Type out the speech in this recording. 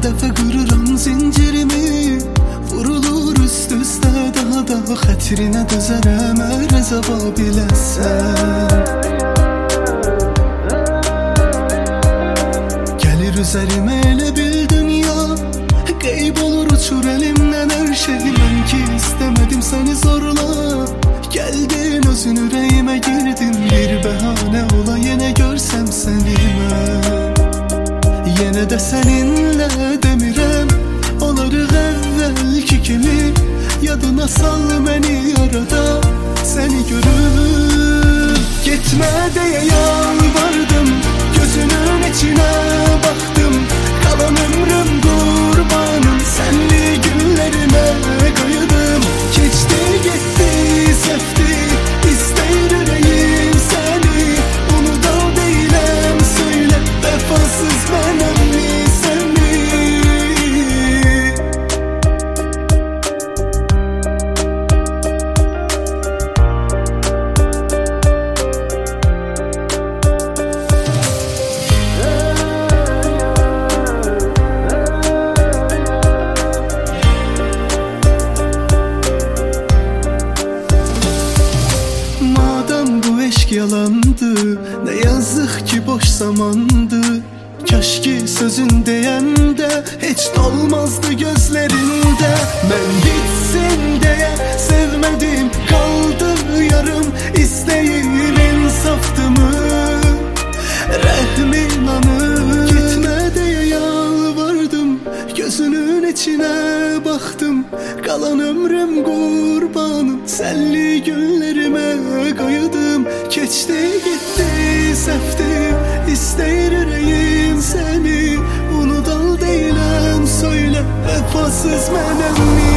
dəfə qırıram zincirimi, vurulur üst-üstə daha xətrinə dözərəm əgər əzaba biləsən. Gəlir üzərimə elə bil dünya, qeyb olur uçur əlimdən hər şey. Mən ki istəmədim səni zorla, gəldin özün ürəyimə girdin. Bir bəhanə ola yenə görsəm səni mən, yenə də səninlə demirəm, olarıq əvvəlki kimi. Yadına sal məni arada, səni görüb getmə deyə yalvardım. Gözünün içinə baxdım, qalan ömrüm qurbanım. Sənli günlərimə qayıdım, keçdi getdi səhvdi, istəyir ürəyim səni. Unuda deyiləm söylə, vəfasız mənəmmi səni. Yalandı, ne yazık ki boş zamandı. Kaş ki sözün deyəndə heç dolmazdı gözlərində. Mən gitsin deyə sevmədim, qaldı yarım. İstəyim insafdımı, rəhmin anı. Gitmə deyə yalvardım, gözünün içinə baxdım. Qalan ömrüm qurbanım, sənli günlərimə qayıdım. Keçdi getdi səhvdi, istəyir ürəyim səni. Unudal deyiləm söylə, vəfasız mənəmmi.